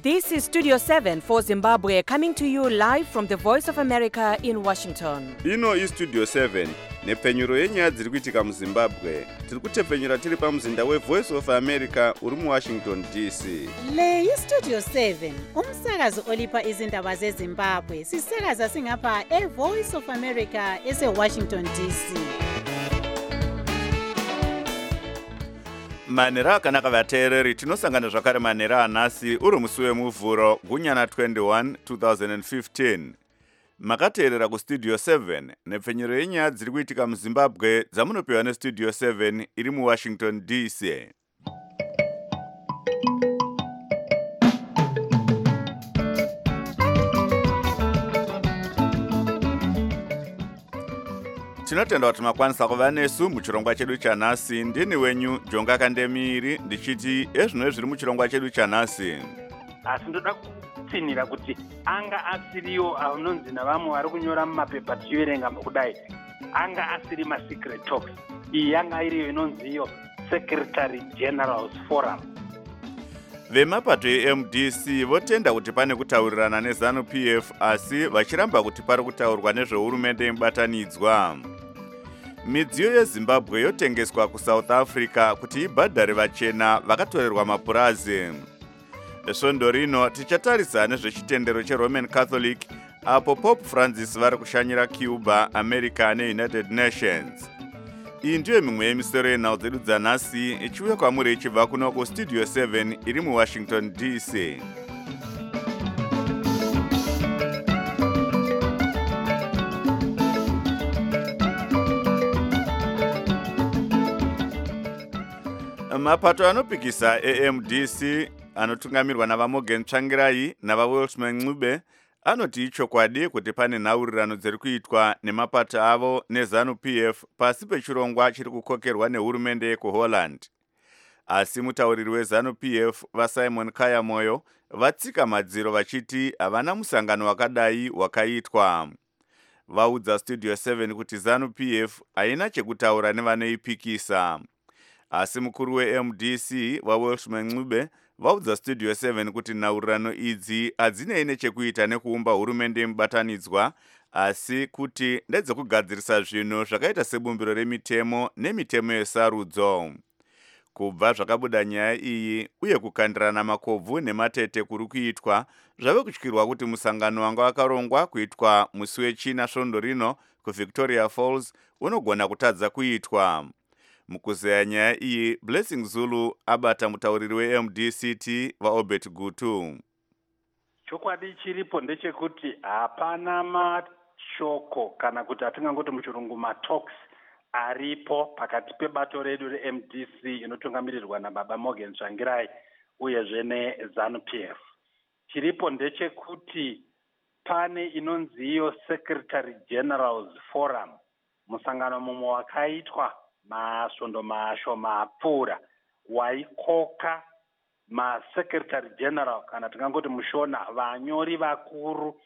This is Studio 7 for Zimbabwe, coming to you live from the Voice of America in Washington. Ino iStudio 7 nepfenyuro yenyaya dziri kuitika muZimbabwe. Tiri kutepfenyura tiri pamuzinda weVoice of America uri muWashington DC. Le iStudio 7 umsakazo olipa izindaba zeZimbabwe. Sisakaza singapha eVoice of America eseWashington DC. Manera akanaka vateereri, tinosangana zvakare manera anhasi uri musi wemuvhuro gunyana 21 2015. Makateerera kuStudio 7 nepfenyuro yenyaya dziri kuitika muZimbabwe dzamunopiwa neStudio 7 iri muWashington DC. Tinotenda kuti makwanisa kuva nesu muchirongwa chedu chanhasi. Ndini wenyu Jonga Kandemiri ndichiti ezvino zviri muchirongwa chedu chanhasi. Asi ndoda kutsinira kuti anga asiriyo anonzi navamwe vari kunyora mumapepa tichiverenga kudai, anga asiri masecret talks. Iyi yanga iriyo inonziyo Secretary General's Forum. Vemapato eMDC votenda kuti pane kutaurirana neZANU-PF asi vachiramba kuti pari kutaurwa nezvehurumende yemubatanidzwa. Midziyo yeZimbabwe yotengeswa kuSouth Africa kuti ibhadhare vachena vakatorerwa mapurazi. Svondo rino tichatarisa nezvechitendero cheRoman Catholic apo Pope Francis vari kushanyira Cuba, America neUnited Nations. Iyi ndiyo mimwe yemisoro yenhau dzedu dzanhasi ichiuya kwamuri ichibva kuno kuStudio 7 iri muWashington DC. Mapato anopikisa eMDC anotungamirwa navaMorgan Tsvangirai navaWelshman Ncube anoti ichokwadi kuti pane nhaurirano dziri kuitwa nemapato avo neZANU-PF pasi pechirongwa chiri kukokerwa nehurumende yekuHolland. Asi mutauriri weZANU-PF vaSimon Kayamoyo vatsika madziro vachiti havana musangano wakadai wakaitwa. Vaudza Studio 7 kuti ZANU-PF haina chekutaura nevanoipikisa. Asi mukuru weMDC vaWelshman Ncube vaudza Studio 7 kuti nhaurirano idzi hadzinei nechekuita nekuumba hurumende yemubatanidzwa, asi kuti ndedzekugadzirisa zvinhu zvakaita sebumbiro remitemo nemitemo yesarudzo. Kubva zvakabuda nyaya iyi uye kukandirana makobvu nematete kuri kuitwa, zvave kutyirwa kuti musangano wanga wakarongwa kuitwa musi wechina svondo rino kuVictoria Falls unogona kutadza kuitwa. Mukuzeya nyaya iyi, Blessing Zulu abata mutauriri weMDCT vaObert Gutu. Chokwadi chiripo ndechekuti hapana mashoko kana kuti atingangoti muchirungu matalks aripo pakati pebato redu reMDC inotungamirirwa nababa Morgan Tsvangirai uyezve neZANU-PF. Chiripo ndechekuti pane inonziyo Secretary General's Forum, musangano mumwe wakaitwa masvondo mashoma apfuura waikoka maSecretary General kana tingangoti mushona vanyori vakuru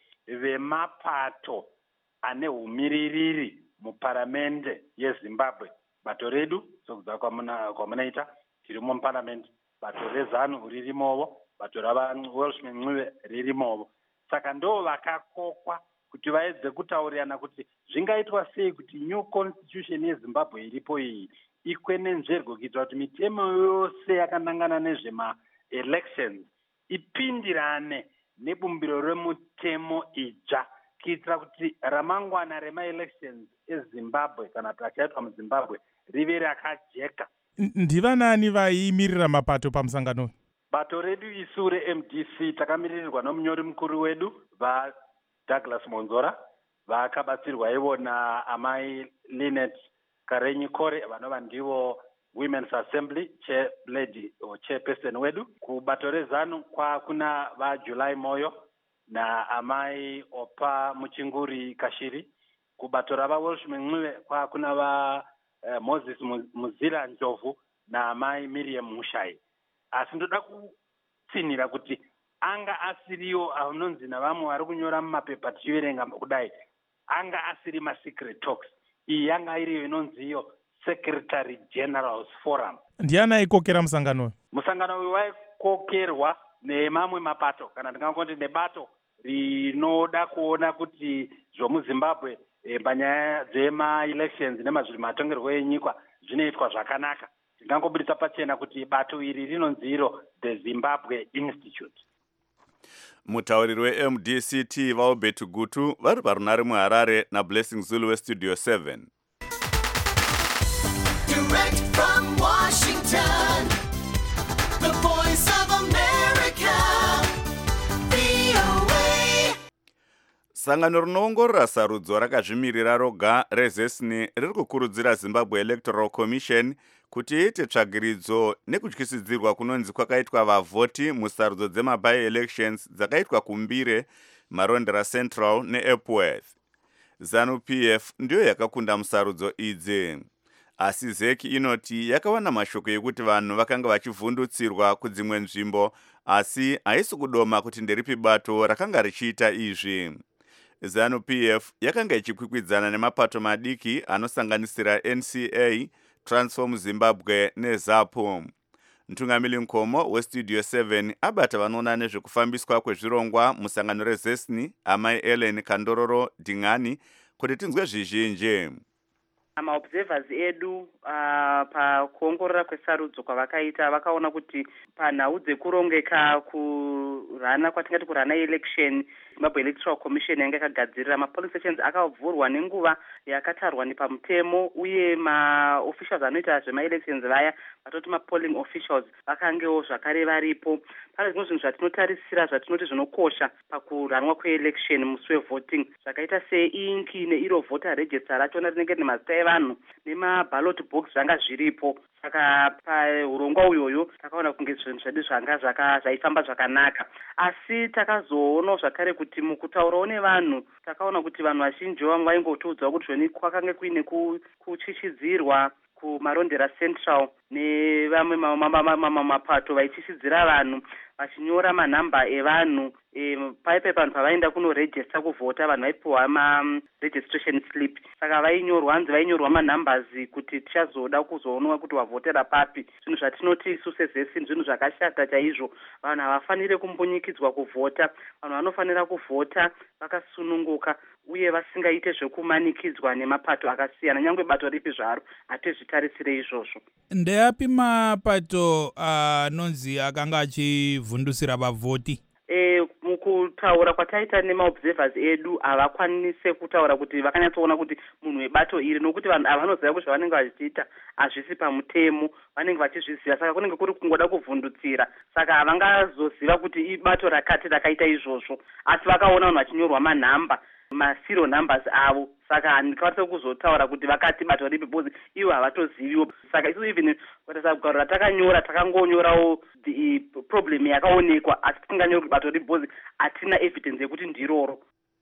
vemapato ane humiririri muparamende yeZimbabwe. Bato redu sokudza kwamunaita tirimo muparamende, bato reZANU ririmovo, bato ravaWelshman Ncube ririmovo. Saka ndo vakakokwa kuti vaedze kutaurirana kuti zvingaitwa sei kuti new constitution yeZimbabwe iripo iyi ikwenenzverwe kuitira kuti mitemo yose yakanangana nezvema-elections ipindirane nebumbiro remutemo idzva, kuitira kuti ramangwana rema-elections eZimbabwe kana achaitwa muZimbabwe rive rakajeka. Ndivanani vaimirira mapato pamusangano? Bato redu isu reMDC takamiririrwa nomunyori mukuru wedu Douglas Monzora, vakabatsirwa ivo naamai Linet Karenyi Kore vanova ndivo Women's Assembly chairperson wedu. Kubato reZANU kuna vaJuly Moyo naamai Opa Muchinguri Kashiri. Kubato ravaWelshman Ncube kuna Moses Muzira Njovu naamai Miriam Mushai. Asi ndoda kutsinira kuti anga asiriyo anonzi navamwe vari kunyora mumapepa tichiverenga kudai, anga asiri masecret talks. Iyi yanga iriyo inonziyo Secretary General's Forum. Ndiani aikokera musangano? Musangano uyu waikokerwa nemamwe mapato kana ndingangoti nebato rinoda kuona kuti zvomuzimbabwe panyaya dzema-elections nemazviri matongerwo enyika zvinoitwa zvakanaka. Ndingangobudisa pachena kuti bato iri rinonzi iro the Zimbabwe Institute. Mutauriri weMDCT vaUbert Gutu vari parunare muHarare naBlessing Zulu weStudio 7. Direct from Washington, the voice of America, VOA. Sangano rinoongorora sarudzo rakazvimirira roga reZESNI riri kukurudzira Zimbabwe Electoral Commission kuti iite tsvagiridzo nekutyisidzirwa kunonzi kwakaitwa vavhoti musarudzo dzema-by-elections dzakaitwa kuMbire, Marondera Central neEpworth. ZANU-PF ndiyo yakakunda musarudzo idzi. Asi ZEC inoti yakawana mashoko ekuti vanhu vakanga vachivhundutsirwa kudzimwe nzvimbo, asi haisi kudoma kuti nderipi bato rakanga richiita izvi. ZANU-PF yakanga ichikwikwidzana nemapato madiki anosanganisira NCA, Transform Zimbabwe neZAPU. Mtungamiri Nkomo weStudio 7 abata vanoona nezvekufambiswa kwezvirongwa musangano reZESNI, amai Ellen Kandororo Dingani, kuti tinzwe zvizhinji. Maobservers edu pakuongorora kwesarudzo kwavakaita vakaona kuti panhau dzekurongeka kurana kwatingati kurana election, Zimbabwe Electoral Commission yanga yakagadzirira mapolling stations akavhurwa nenguva yakatarwa nepamutemo, uye maofficials anoita zvema-elections vaya vatoti mapolling officials vakangewo zvakare varipo. Pane zvimwe zvinhu zvatinotarisira zvatinoti zvinokosha pakuranwa kweelection musi wevoting, zvakaita seingi neiro voter register rachona rinenge rine mazita evanhu nemaballot box zvanga zviripo. Saka paurongwa uyoyo takaona kunge zvinhu zvedu zvanga zvaifamba zvakanaka, asi takazoona zvakare kuti mukutaurawo nevanhu takaona kuti vanhu vazhinji vamwe vaingotiudzawo kuti zvoni kwakanga kuine kuchichidzirwa kuMarondera Central nevamwe mapato vaichisidzira vanhu vachinyora manhamba evanhu. Paipe vanhu pavaenda kunorejista kuvhota vanhu vaipiwa ma-registration slip, saka vainyorwa manhambers kuti tichazoda kuzoonwa kuti wavhotera papi. Zvinhu zvatinoti isu seZESNI zvinhu zvakashata chaizvo. Vanhu havafaniri kumbunyikidzwa kuvhota, vanhu vanofanira kuvhota vakasununguka uye vasingaite zvekumanikidzwa nemapato akasiyana, nyangwe bato ripi zvaro hatizvitarisire izvozvo. Ndeapi mapato anonzi akanga achivhundusira vavhoti? Mukutaura kwataita nemaobservers edu havakwanise kutaura kuti vakanyatsoona kuti munhu webato iri, nokuti vanhu avanoziva kuti zvavanenge vachiita hazvisi pamutemo, vanenge vachizviziva, saka kunenge kuri kungoda kuvhundutsira, saka havangazoziva kuti ibato rakati rakaita izvozvo, asi vakaona vanhu vachinyorwa manhamba, maserial numbers avo, saka handikwanisa kuzotaura kuti vakati bato ripi because ivo havatoziviwo. Saka isu even kugaro ratakanyora takangonyorawo problem yakaonekwa, asi tisinganyori kuti bato ripi because hatina evidence yekuti ndiroro.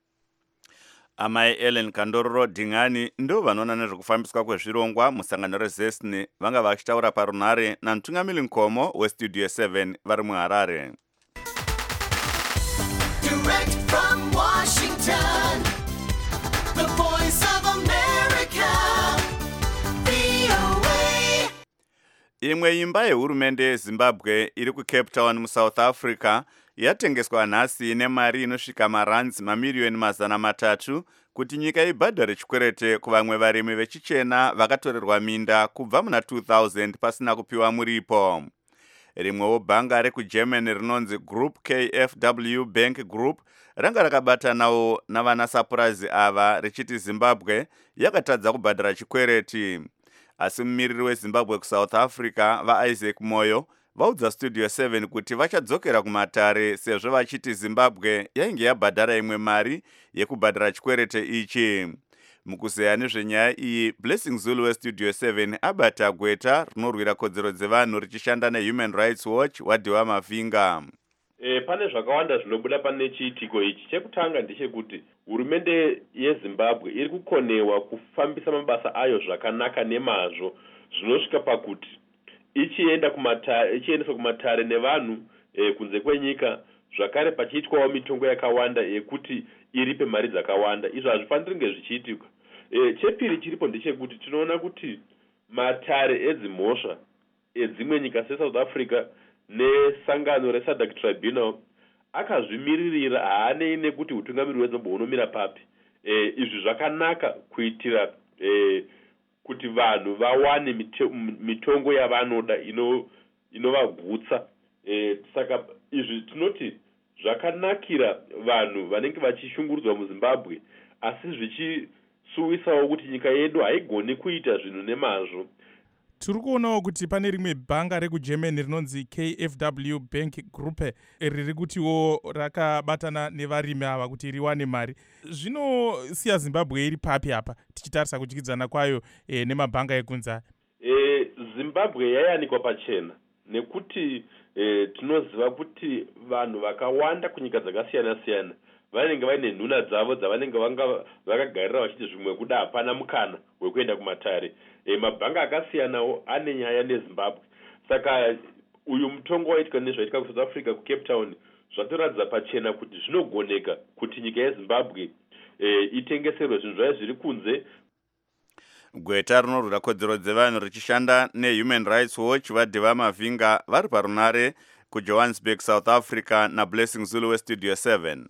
Amai Ellen Kandororo Dingani ndo vanoona nezvekufambiswa kwezvirongwa musangano reZESNI vanga vachitaura parunare naMtungamiri Nkomo weStudio 7 vari muHarare. Direct from Washington, the voice of America, VOA. Imwe imba yehurumende yeZimbabwe iri kuCape Town muSouth Africa yatengeswa nhasi nemari inosvika marands mamiliyoni 300 kuti nyika ibhadhare chikwerete kuvamwe varimi vechichena vakatorerwa minda kubva muna 2000 pasina kupiwa muripo. Rimwewo bhanga rekuGermany rinonzi Group KfW Bank Group ranga rakabatanawo navanasapurazi ava richiti Zimbabwe yakatadza kubhadhara chikwereti. Asi mumiriri weZimbabwe kuSouth Africa vaIsaac Moyo vaudza Studio 7 kuti vachadzokera kumatare sezvo vachiti Zimbabwe yainge yabhadhara imwe mari yekubhadhara chikwerete ichi. Mukuzeya nezvenyaya iyi, Blessing Zulu weStudio 7 abata gweta rinorwira kodzero dzevanhu richishanda neHuman Rights Watch wadhiwa Mavinga. Pane zvakawanda zvinobuda pane chiitiko ichi. Chekutanga ndechekuti hurumende yeZimbabwe iri kukonewa kufambisa mabasa ayo zvakanaka nemazvo, zvinosvika pakuti ichiendeswa kumatare nevanhu kunze kwenyika, zvakare pachiitwawo mitongo yakawanda yekuti iripe mari dzakawanda. Izvo hazvifaniri kunge zvichiitika. Chepiri chiripo ndechekuti tinoona kuti matare edzimhosva edzimwe nyika seSouth Africa nesangano resadc tribunal akazvimiririra haanei nekuti utungamiri hwezimbabwe hunomira papi. Izvi zvakanaka kuitira kuti vanhu vawane mitongo yavanoda inovagutsa. Saka izvi tinoti zvakanakira vanhu vanenge vachishungurudzwa muzimbabwe, asi zvichisuwisawo kuti nyika yedu haigoni kuita zvinhu nemazvo. Tiri kuonawo kuti pane rimwe bhanga rekugermany rinonzi KfW Bank Group riri kutiwo rakabatana nevarimi ava kuti riwane mari. Zvinosiya Zimbabwe iri papi apa tichitarisa kudyidzana kwayo nemabhanga ekunze? Zimbabwe yayanikwa pachena nekuti tinoziva kuti vanhu vakawanda kunyika dzakasiyana-siyana vanenge vaine nhuna dzavo dzavanenge vakagarira vachiti zvimwe kuda hapana mukana wekuenda kumatare. Mabhanga akasiyanawo ane nyaya neZimbabwe. Saka uyu mutongo waitika nezvaitika kuSouth Africa kuCape Town zvatoratidza pachena kuti zvinogoneka kuti nyika yeZimbabwe itengeserwe zvinhu zvayo zviri kunze. Gweta rinorwira kodzero dzevanhu richishanda neHuman Rights Watch vadhiva mavhinga vari parunare kuJohannesburg, South Africa naBlessing Zulu weStudio 7.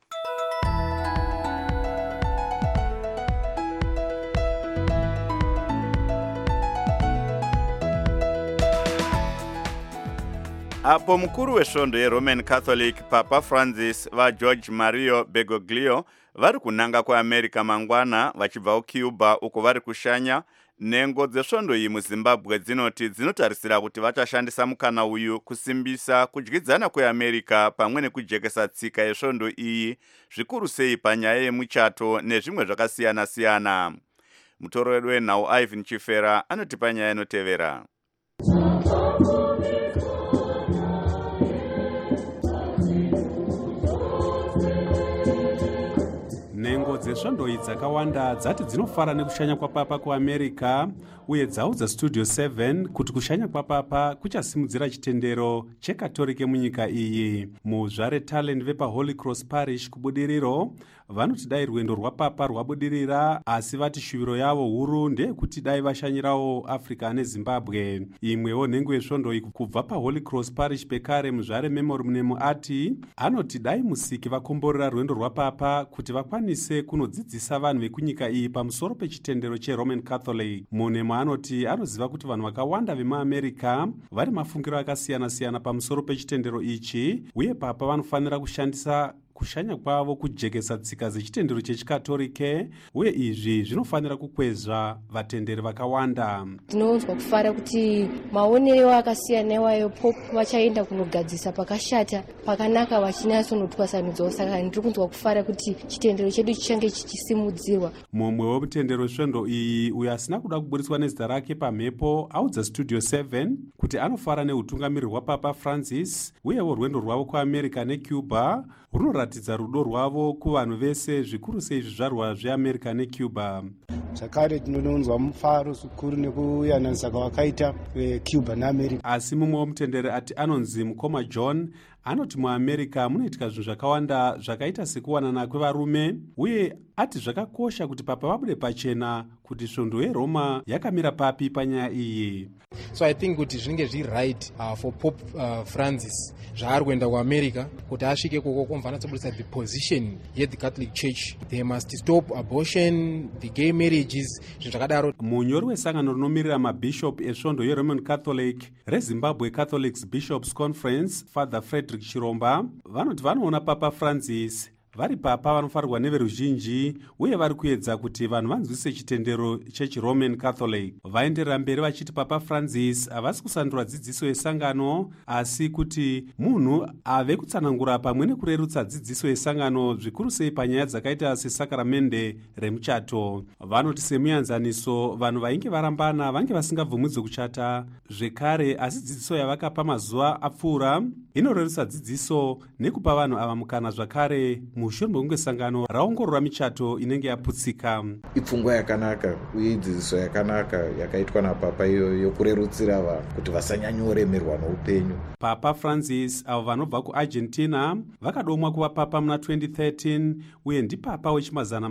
Apo mukuru wesvondo yeRoman Catholic Papa Francis vaGeorge Mario Bergoglio vari kunanga kuAmerica mangwana vachibva kuCuba uko vari kushanya, nhengo dzesvondo iyi muZimbabwe dzinoti dzinotarisira kuti vachashandisa mukana uyu kusimbisa kudyidzana kweAmerica pamwe nekujekesa tsika yesvondo iyi, zvikuru sei panyaya yemuchato nezvimwe zvakasiyana-siyana. Mutoro wedu wenhau Ivan Chifera anotipa nyaya inotevera. Nhengo dzesvondo idzi dzakawanda dzati dzinofara nekushanya kwapapa kuAmerica uye dzaudza Studio 7 kuti kushanya kwapapa kuchasimudzira chitendero chekatolike munyika iyi. Muzvare talent vepaHoly Cross Parish kubudiriro vanoti dai rwendo rwapapa rwabudirira, asi vati shuviro yavo huru ndeyekuti dai vashanyirawo Africa neZimbabwe. Imwewo nhengo yesvondo iyi kubva paHoly Cross Parish pekare muzvare Memorial ati anoti dai musiki vakomborera rwendo rwapapa kuti vakwanise kunodzidzisa vanhu vekunyika iyi pamusoro pechitendero cheRoman Catholic. Munhu anoti anoziva kuti vanhu vakawanda vemuAmerica vari mafungiro akasiyana-siyana pamusoro pechitendero ichi, uye papa vanofanira kushandisa kushanya kwavo kujekesa tsika dzechitendero chechikatolike, uye izvi zvinofanira kukwezva vatenderi vakawanda. Tinonzwa kufara kuti maonero akasiyana iwayo Pope vachaenda kunogadzisa pakashata pakanaka vachinyatsonotwasanudzawo. Saka ndiri kunzwa kufara kuti chitendero chedu chichange chichisimudzirwa. Mumwe wemutendero svondo iyi uyo asina kuda kuburitswa nezita rake pamhepo audza Studio 7 kuti anofara neutungamiri hwaPapa Francis, uyewo rwendo rwavo kuAmerica neCuba runoratidza rudo rwavo kuvanhu vese, zvikuru sei zvizvarwa zveAmerica neCuba. Zvakare tinononzwa mufaro zvikuru nekuyananisa kwavakaita Cuba neAmerica. Asi mumwe wemutenderi ati anonzi Mukoma John anoti muAmerica munoitika zvinhu zvakawanda zvakaita sekuwanana kwevarume, uye ati zvakakosha kuti papa vabude pachena kuti svondo yeRoma yakamira papi panyaya iyi. So I think kuti zvinenge zviri right for Pope Francis zvaari kuenda kuAmerica kuti asvike koko komvana tsobudisa the position yeThe Catholic Church. They must stop abortion, the gay marriages, zvinhu zvakadaro. Munyori wesangano rinomirira mabhishop esvondo yeRoman Catholic reZimbabwe Catholics Bishops Conference, Father Frederick Chiromba, vanoti vanoona Papa Francis vari papa vanofarirwa neveruzhinji, uye vari kuedza kuti vanhu vanzwise chitendero chechiRoman Catholic. Vaenderera mberi vachiti Papa Francis havasi kusandura dzidziso yesangano, asi kuti munhu ave kutsanangura pamwe nekurerutsa dzidziso yesangano, zvikuru sei panyaya dzakaita sesakramende remuchato. Vanoti semuyanzaniso vanhu vainge varambana vange vasingabvumidzwe kuchata zvekare, asi dzidziso yavakapa mazuva apfuura inorerutsa dzidziso nekupa vanhu ava mukana zvakare mushure mekunge sangano raongorora michato inenge yaputsika. Ipfungwa yakanaka uye dzidziso yakanaka yakaitwa napapa iyo yokurerutsira vanhu kuti vasanyanyoremerwa noupenyu. Papa Francis avo vanobva kuArgentina vakadomwa kuva papa muna 2013, uye ndipapa wechimazana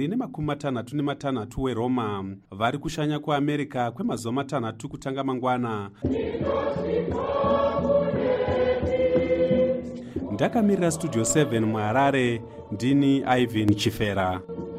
266 weRoma. Vari kushanya kuAmerica kwemazuva 6 kutanga mangwana. ndakamirira studio 7 muharare ndini Ivan Chifera.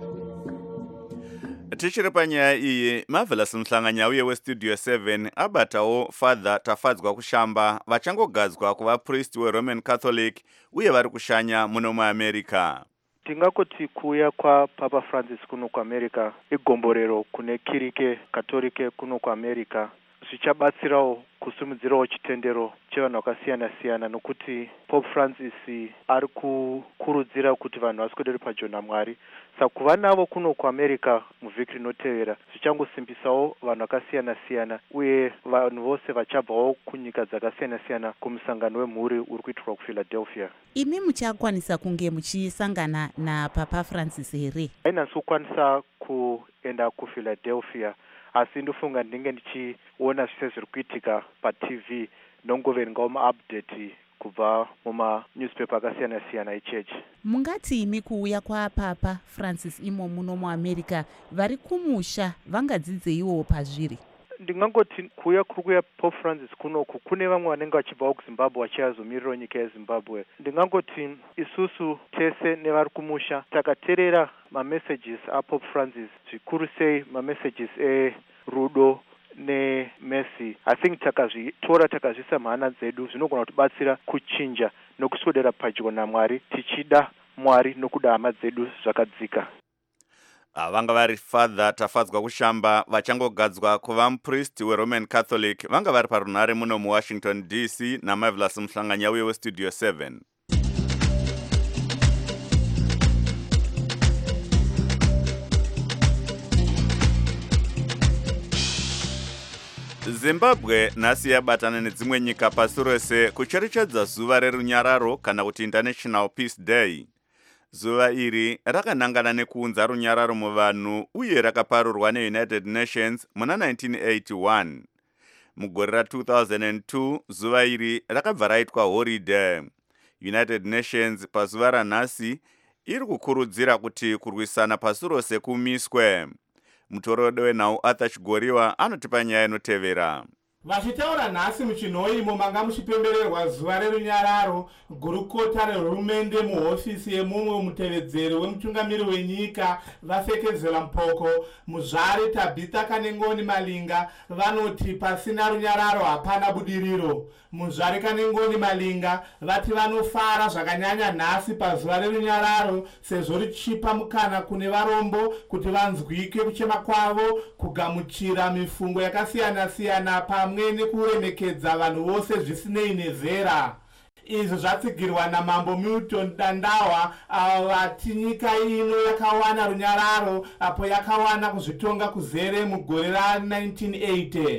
Tichiri panyaya iyi, Marvelous Mhlanganya uye westudio 7 abatawo Father Tafadzwa Kushamba vachangogadzwa kuva priest weRoman Catholic uye vari kushanya muno muAmerica. Tingakoti kuuya kwaPapa Francis kuno kuAmerica igomborero kune kirike katolike kuno kuAmerica zvichabatsirawo kusimudzirawo chitendero chevanhu vakasiyana-siyana, nokuti Pope Francis ari kukurudzira kuti vanhu vaswedere padyo naMwari. Saka kuva navo kuno kuAmerica muvhiki rinotevera zvichangosimbisawo vanhu vakasiyana-siyana, uye vanhu vose vachabvawo kunyika dzakasiyana-siyana kumusangano wemhuri uri kuitirwa kuPhiladelphia. Imi muchakwanisa kunge muchisangana naPapa Francis here? Hainasi kukwanisa kuenda kuPhiladelphia, asi ndofunga ndinge ndichiona zvese zviri kuitika paTV nongove ndingauma-update kubva muma-newspaper akasiyana-siyana echechi. Mungati imi kuuya kwaPapa Francis imo muno muAmerica vari kumusha vangadzidzeiwo pazviri? Ndingangoti kuuya kuri kuya Pope Francis kunoku kune vamwe vanenge vachibvawo kuZimbabwe vachiyazomirirawo nyika yeZimbabwe. Ndingangoti isusu tese nevari kumusha takateerera mamessages aPope Francis, zvikuru sei mamessages erudo nemercy. I think takazvitora takazvisa mhana dzedu zvinogona kutibatsira kuchinja nokuswedera padyo naMwari tichida Mwari nokuda hama dzedu zvakadzika. Vanga vari Father Tafadzwa Kushamba vachangogadzwa kuva mupriest weRoman Catholic vanga vari parunhare muno muWashington DC naMarvelous Mhlanganya uye westudio 7. Zimbabwe nhasi yabatana nedzimwe nyika pasi rose kucherechedza zuva rerunyararo kana kuti International Peace Day. Zuva iri rakanangana nekuunza runyararo muvanhu uye rakaparurwa neUnited Nations muna 1981. Mugore ra2002 zuva iri rakabva raitwa holiday. United Nations pazuva ranhasi iri kukurudzira kuti kurwisana pasi rose kumiswe. Mutorodi wenhau Arthur Chigoriwa anotipa nyaya inotevera. Vachitaura nhasi muchinhoimo manga muchipembererwa zuva rerunyararo, gurukota rehurumende muhofisi yemumwe mutevedzeri wemutungamiri wenyika Vafekezela Mpoko, muzvare Tabitha Kanengoni Malinga vanoti pasina runyararo hapana budiriro. Muzvare Kanengoni Malinga vati vanofara zvakanyanya nhasi pazuva rerunyararo sezvo richipa mukana kune varombo kuti vanzwike kuchema kwavo, kugamuchira mifungo yakasiyana-siyana pamwe nekuremekedza vanhu vose zvisinei nezera. Izvi zvatsigirwa naMambo Milton Dandawa vati nyika ino yakawana runyararo apo yakawana kuzvitonga kuzere mugore ra1980.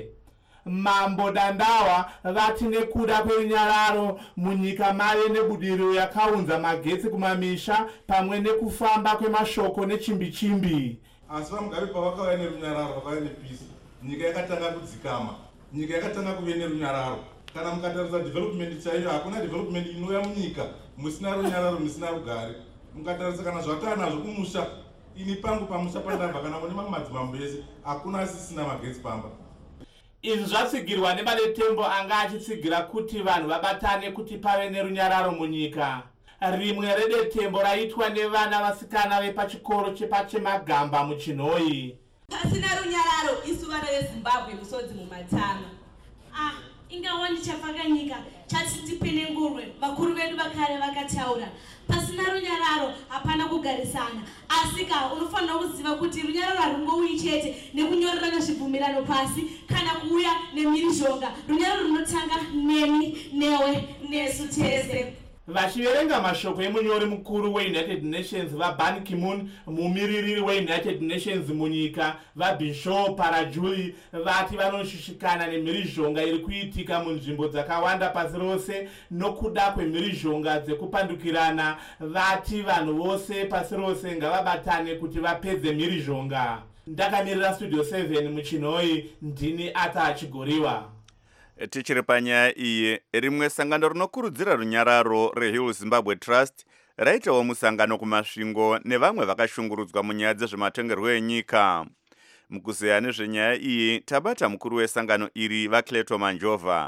Mambo Dandawa vati nekuda kwerunyararo munyika mave nebudiriro yakaunza magetsi kumamisha pamwe nekufamba kwemashoko nechimbi-chimbi. Asi vamugari pavakauya nerunyararo vakauya nepisi, nyika yakatanga kudzikama, nyika yakatanga kuve nerunyararo. Kana mukatarisa development chaiyo, hakuna development inouya munyika musina runyararo, musina rugare. Mukatarisa kana zvakana nazvo kumusha, ini pangu pamusha pandabva kana mune mamwe madzimambo ese hakuna asisina magetsi pamba. Izvi zvatsigirwa nebade tembo anga achitsigira kuti vanhu vabatane kuti pave nerunyararo munyika. Rimwe redetembo raitwa nevana vasikana vepachikoro chepachemagamba muchinhoi. Pasina runyararo isu vana veZimbabwe kusodzi mumatano. Ingawa ndichafaga nyika chatitipe nengurwe vakuru vedu vakare vakataura. Pasina runyararo hapana kugarisana. Asika unofanira kuziva kuti runyararo harungouyi chete nekunyorerana zvibvumirano pasi kana kuuya nemhirizhonga. Runyararo runotanga nemi, newe, nesu tese. Vachiverenga mashoko emunyori mukuru weUnited Nations vaBan Ki-moon, mumiririri weUnited Nations munyika vaBishop Parajuli vati vanoshushikana nemhirizhonga iri kuitika munzvimbo dzakawanda pasi rose nokuda kwemhirizhonga dzekupandukirana. Vati vanhu vose pasi rose ngavabatane kuti vapedze mhirizhonga. Ndakamirira studio 7 muchinhoi, ndini Arthur Chigoriwa. Tichiri panyaya iyi, rimwe sangano rinokurudzira runyararo reHill Zimbabwe Trust raitawo musangano kumasvingo nevamwe vakashungurudzwa munyaya dzezvematongerwo enyika. Mukuzeya nezvenyaya iyi tabata mukuru wesangano iri vaCleto Manjova.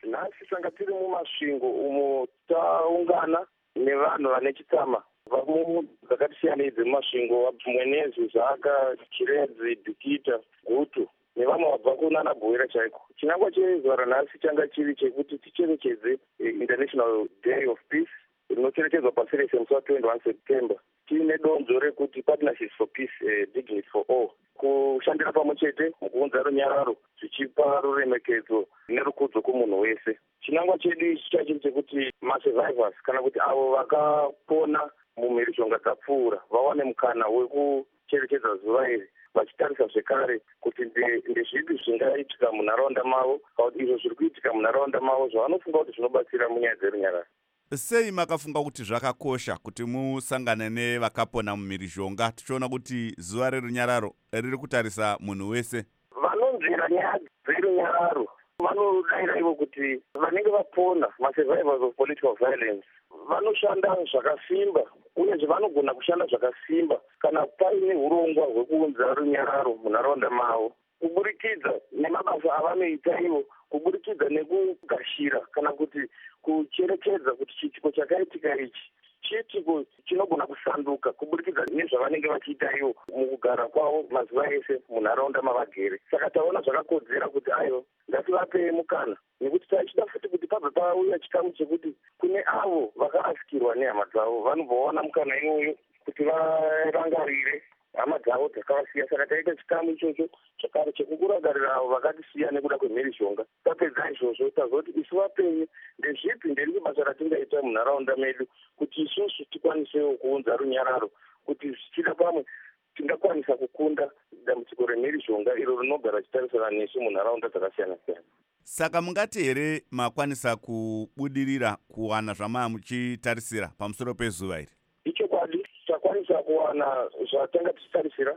nhasi tanga tiri mumasvingo umo taungana nevanhu vane chitama dzakatisiyana idzi mumasvingo mwenezi zaka chiredzi dhikita gutu nevamwe vabva kunana bhoera chaiko. Chinangwa chezuva ranhasi changa chiri chekuti ticherechedze International Day of Peace rinocherechedzwa pasi rese musi wa21 September tiine donzo rekuti Partnerships for Peace, Dignity for All, kushandira pamwe chete mukuunza runyararo zvichipa ruremekedzo nerukudzo kumunhu wese. Chinangwa chedu ichi chachiri chekuti masurvivors kana kuti avo vakapona mumhirizhonga dzapfuura vawane mukana wekucherechedza zuva iri vachitarisa zvekare kuti ndezvipi zvingaitika munharaunda mavo kana kuti izvo zviri kuitika munharaunda mavo zvavanofunga kuti zvinobatsira munyaya dzerunyararo. Sei makafunga kuti zvakakosha kuti musangane nevakapona mumhirizhonga tichiona kuti zuva rerunyararo riri kutarisa munhu wese? Vanonzvera nyaya dzerunyararo vanodayira ivo kuti vanenge vapona masurvivors of political violence vanoshanda zvakasimba uyezve vanogona kushanda zvakasimba kana paine urongwa hwekuunza runyararo munharaunda mavo kuburikidza nemabasa avanoita ivo, kuburikidza nekugashira kana kuti kucherechedza kuti chiitiko chakaitika ichi chiitiko chinogona kusanduka kuburikidza nezvavanenge vachiita ivo mukugara kwavo mazuva ese munharaunda mavagere. Saka taona zvakakodzera kuti aivo ngativapei mukana, nekuti tachida futi kuti pabva pauya chikamu chekuti kune avo vakarasikirwa nehama dzavo vanobvaona mukana iwoyo kuti varangarire hama dzavo dzakavasiya. Saka taita chikamu ichocho chakare chekukuragarira avo vakatisiya nekuda kwemhirizhonga. Tapedza izvozvo tazoti isu vapenyu ndezvipi nderi basa ratingaita munharaunda medu kuti isusu tikwanisewo kuunza runyararo kuti zvichida pamwe tingakwanisa kukunda dambudziko remhirizhonga iro rinogara richitarisana nesu munharaunda dzakasiyana siyana. Saka mungati here makwanisa kubudirira kuwana zvamanga muchitarisira pamusoro pezuva iri? Ichokwadi takwanisa kuwana zvatanga tichitarisira.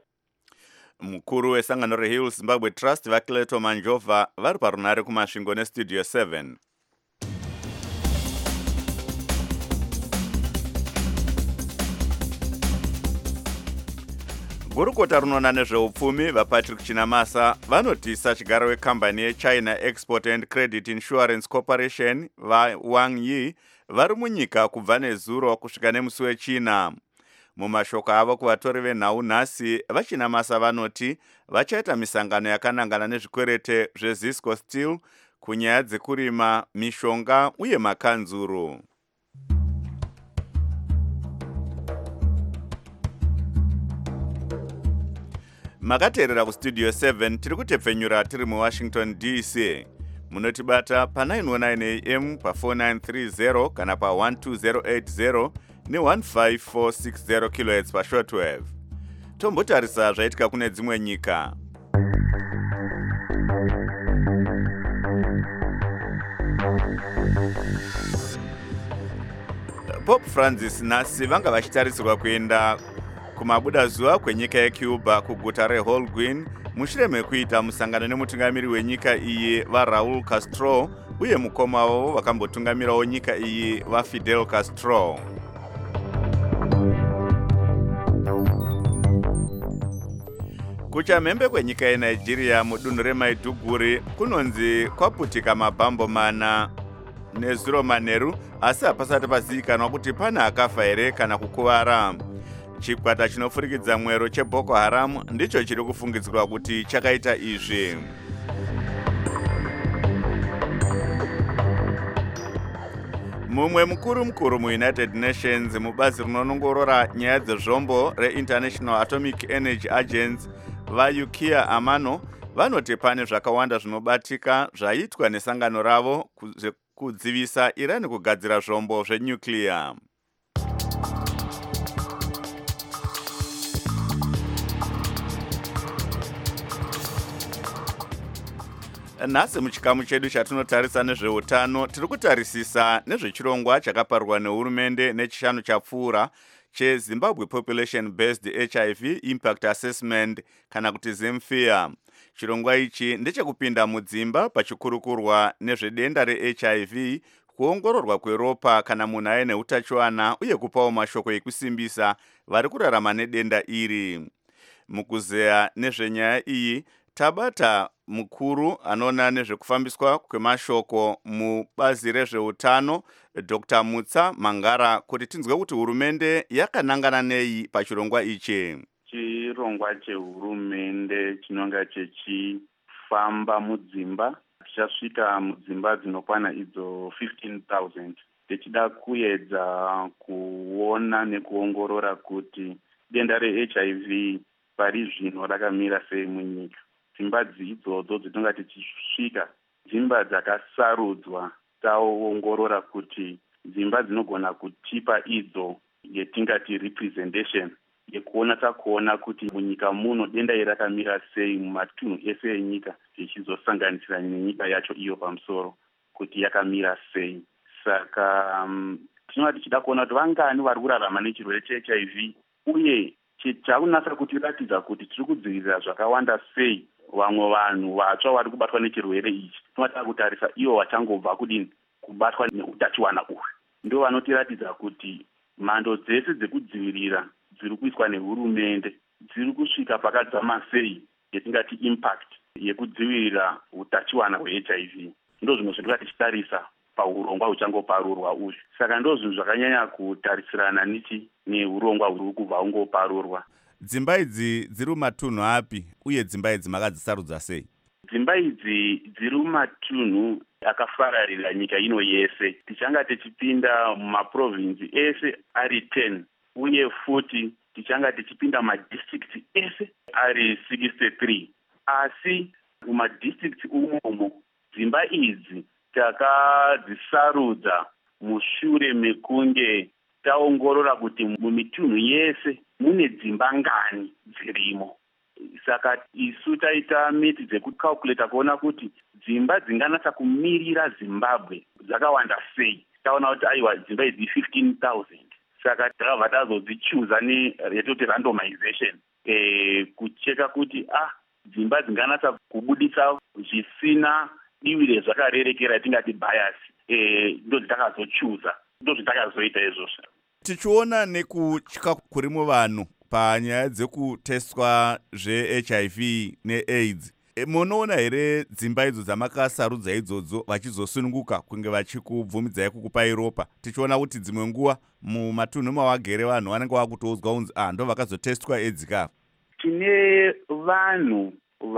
Mukuru wesangano reHill Zimbabwe Trust vakileto Manjova vari parunare kumasvingo nestudio 7. Gurukota runoona nezveupfumi vaPatrick Chinamasa vanotisa chigaro wekambani yeChina Export and Credit Insurance Corporation vaWang Yi vari munyika kubva nezuro kusvika nemusi weChina. Mumashoko avo kuvatori venhau nhasi, vaChinamasa vanoti vachaita misangano yakanangana nezvikwerete zveZisco Steel kunyaya dzekurima, mishonga uye makanzuru. Makateerera kustudio 7 tiri kutepfenyura tiri muWashington DC. Munotibata pa919 AM pa4930 kana pa12080 ne15460 kHz pashortwave. Tombotarisa zvaitika kune dzimwe nyika. Pope Francis nhasi vanga vachitarisirwa kuenda kumabuda zuva kwenyika yeCuba kuguta reHolguin mushure mekuita musangano nemutungamiri wenyika iyi vaRaul Castro uye mukoma wavo vakambotungamirawo nyika iyi vaFidel Castro. Kuchamhembe kwenyika yeNigeria mudunhu reMaiduguri kunonzi kwaputika mabhambo mana nezuro manheru, asi hapasati pazivikanwa kuti pane akafa here kana kukuvara. Chikwata chinofurikidza mwero cheBoko Haram ndicho chiri kufungidzirwa kuti chakaita izvi. Mumwe mukuru muUnited Nations mubazi rinonongorora nyaya dzezvombo reInternational Atomic Energy Agency vaYukiya Amano vanoti pane zvakawanda zvinobatika zvaitwa nesangano ravo kudzivisa Iran kugadzira zvombo zvenyuclear. Nhasi muchikamu chedu chatinotarisa nezveutano tiri kutarisisa nezvechirongwa chakaparwa nehurumende nechishanu chapfuura cheZimbabwe Population Based HIV Impact Assessment kana kuti ZIMFIA. Chirongwa ichi ndechekupinda mudzimba pachikurukurwa nezvedenda reHIV, kuongororwa kweropa kana munhu aine utachiwana uye kupawo mashoko ekusimbisa vari kurarama nedenda iri. Mukuzeya nezvenyaya iyi tabata mukuru anoona nezvekufambiswa kwemashoko mubazi rezveutano Dr. Mutsa Mangara kuti tinzwe kuti hurumende yakanangana nei pachirongwa ichi. Chirongwa chehurumende chinonga chechifamba mudzimba, tichasvika mudzimba dzinokwana idzo 15,000. Tichida kuedza kuona nekuongorora kuti denda reHIV pari zvino rakamira sei munyika. Dzimba idzodzo dzinonga tichisvika dzimba dzakasarudzwa, taongorora kuti dzimba dzinogona kutipa idzo yetingati representation yekuona kuti munyika muno denda iri rakamira sei mumatunhu ese enyika, zvichizosanganisira nenyika yacho iyo pamusoro kuti yakamira sei. Saka tinova tichida kuona kuti vangani vari kurarama nechirwere cheHIV uye chakunasa kutiratidza kuti tiri kudzivirira zvakawanda sei vamwe vanhu vatsva vari kubatwa nechirwere ichi. Tinoda kutarisa ivo vachangobva kudini kubatwa neutachiwana uhwu. Ndo vanotiratidza kuti mhando dzese dzekudzivirira dziri kuiswa nehurumende dziri kusvika pakadzama sei yetingati impact yekudzivirira utachiwana hweHIV. Ndo zvimwe zvatinga tichitarisa paurongwa huchangoparurwa uyu. Saka ndo zvinhu zvakanyanya kutarisirana neurongwa huri kubva hungoparurwa. Dzimba idzi dziri mumatunhu api uye dzimba idzi makadzisarudza sei? Dzimba idzi dziri mumatunhu akafararira nyika ino yese. Tichanga tichipinda mumaprovinsi ese ari 10 uye futi tichanga tichipinda madistricts ese ari 63. Asi mumadistricts umomo dzimba idzi takadzisarudza mushure mekunge taongorora kuti mumitunhu yese mune dzimba ngani dzirimo. Saka isu taita miti dzekucalculata kuona kuti dzimba dzinganatsa kumirira Zimbabwe dzakawanda sei. Taona kuti aiwa dzimba idzi 15,000. Saka takabva tazodzichuza yetoti randomization kucheka kuti dzimba dzinganatsa kubudisa zvisina divi zvakarerekera tingati bias ndo dzatakazochuza, ndo zvatakazoita izvozvo. Tichiona nekutya kuri muvanhu panyaya dzekutestwa zveHIV neAIDS, munoona here dzimba idzo dzamakasarudza idzodzo vachizosununguka kunge vachikubvumidzai kukupai ropa? Tichiona kuti dzimwe nguva mumatunhu mawagere vanhu vanenge vakutoudzwa kunzi ndo vakazotestwa AIDS ka. Tine vanhu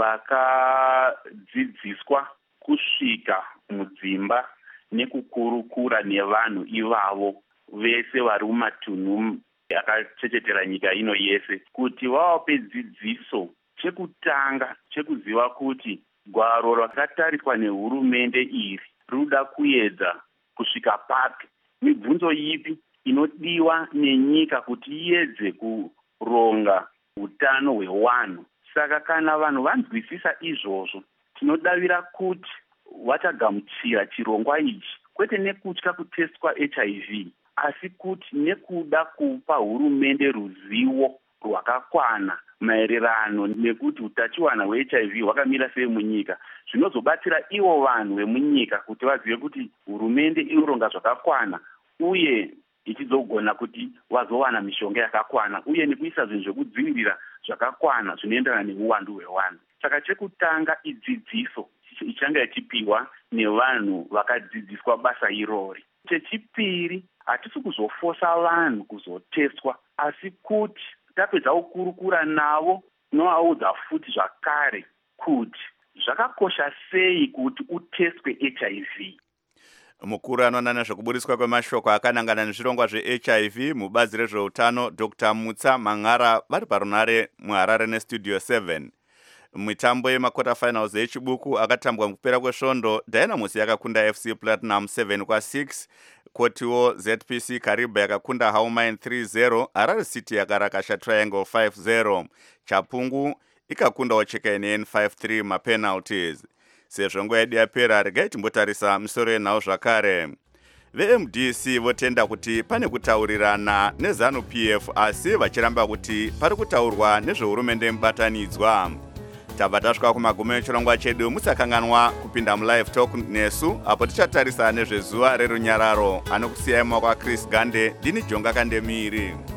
vakadzidziswa kusvika mudzimba nekukurukura nevanhu ivavo vese vari mumatunhu akachengetera nyika ino yese kuti vavape dzidziso. Chekutanga chekuziva kuti gwaro rakatariswa nehurumende iri ruda kuedza kusvika papi, mibvunzo ipi inodiwa nenyika kuti iedze kuronga utano hwewanhu. Saka kana vanhu vanzwisisa izvozvo, tinodavira kuti vachagamuchira chirongwa ichi, kwete nekutya kutestwa HIV asi kuti nekuda kupa hurumende ruzivo rwakakwana maererano nekuti utachiwana hweHIV hwakamira sei munyika. Zvinozobatsira ivo vanhu vemunyika kuti vazive kuti hurumende inoronga zvakakwana uye ichizogona kuti vazowana mishonga yakakwana uye nekuisa zvinhu zvekudzivirira zvakakwana zvinoenderana neuwandu hwevanhu. Saka chekutanga idzidziso ichanga ichipiwa nevanhu vakadzidziswa basa irori. Chechipiri, hatisi kuzofosa vanhu kuzotestwa asi kuti tapedza kukurukura navo novaudza futi zvakare kuti zvakakosha sei kuti utestwe HIV. Mukuru anoona nezvekubudiswa kwemashoko akanangana nezvirongwa zveHIV mubazi rezveutano Dr. Mutsa Mangara vari parunare muHarare nestudio 7. Mitambo yemakota finals echibuku akatambwa mukupera kwesvondo, Dynamus yakakunda FC Platinum 7-6, kotiwo ZPC Kariba yakakunda Haumain 3-0, Harare City yakarakasha Triangle 5-0, Chapungu ikakundawo Chekainene 5-3 mapenalties. Sezvo nguva yedu yapera, regai timbotarisa misoro yenhau zvakare. VMDC votenda kuti pane kutaurirana neZANU-PF asi vachiramba kuti pari kutaurwa nezvehurumende mubatanidzwa. Tabva tasvika kumagumo echirongwa chedu, musakanganwa kupinda mulive talk nesu apo tichatarisa nezvezuva rerunyararo. Anokusiyai mumaoko aChris Gande, ndini Jonga Kandemiri.